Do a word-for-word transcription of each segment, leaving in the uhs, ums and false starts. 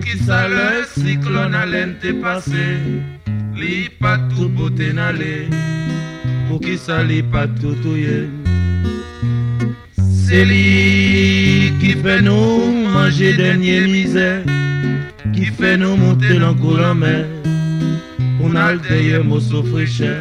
qui ça le cyclone à l'ente passé, li pas tout beauté n'allé, pour qui ça li pas tout touye. C'est lui qui fait nous manger dernier misère, qui fait nous monter dans le en mer, pour nous derrière mon souffrir cher.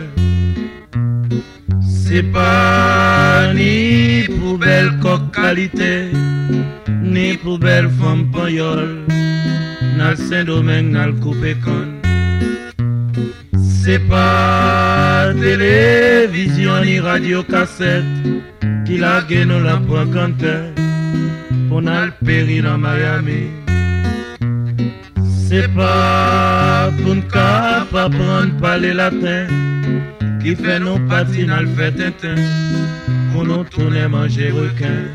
C'est pas ni pour belle coque qualité, ni pour belle femme pagnole, dans le Saint-Domingue, dans le coupé-con. C'est pas télévision ni radio cassette, qui la gagne nous la prend canter, pour nous le périr dans Miami. C'est pas pour nous capables prendre parler latin, qui fait nos patines à le faire tintin, pour nous tourner manger requin.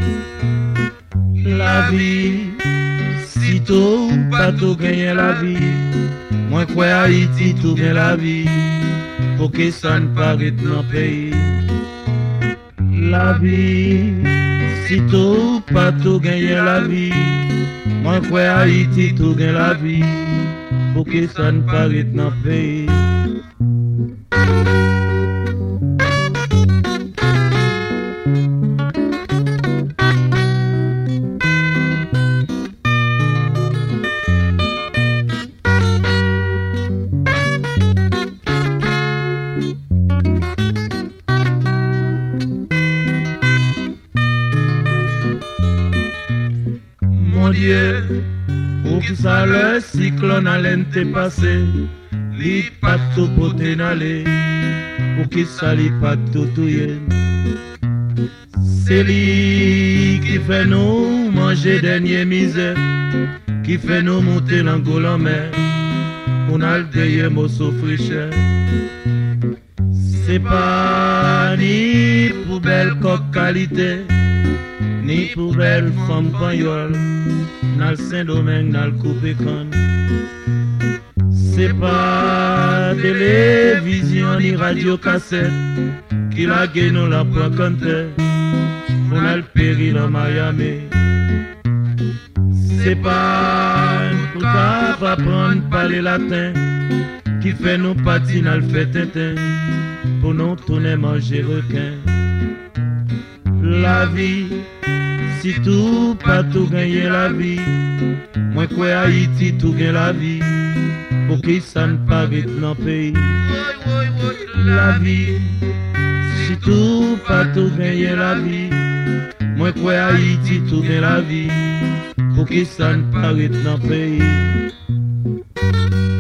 La vie, si tôt ou pas tout gagner la vie, moi quoi Haïti tout gagne la vie, pour que ça ne paraisse dans le pays. La vie, si tôt ou pas tout gagner la vie, moi quoi Haïti tout gagne la vie, pour que ça ne paraisse dans le pays. Mon Dieu, pour que ça le cyclone à l'ente passé, li pas tout beauté n'allé, pour que ça li pas tout touye. C'est lui qui fait nous manger dernier misère, qui fait nous monter dans le en mer, pour nous derrière mon souffrir cher. C'est pas ni pour belle coque qualité, ni pour belle femme pagnole, dans le Saint-Domingue, dans le coupé-con. C'est pas télévision ni radio cassette, qui la gagne nous la prend canter, pour nous le périr dans Miami. C'est pas pour capable prendre parler latin, qui fait nos patines à le faire tintin, pour nous tourner manger requin. La vie, si tout pas tout gagner la vie, moi quoi Haïti tout gagne la vie, pour que ça ne paraisse dans le pays. La vie, si tout pas tout gagner la vie, moi quoi Haïti tout gagne la vie, pour que ça ne paraisse dans le pays.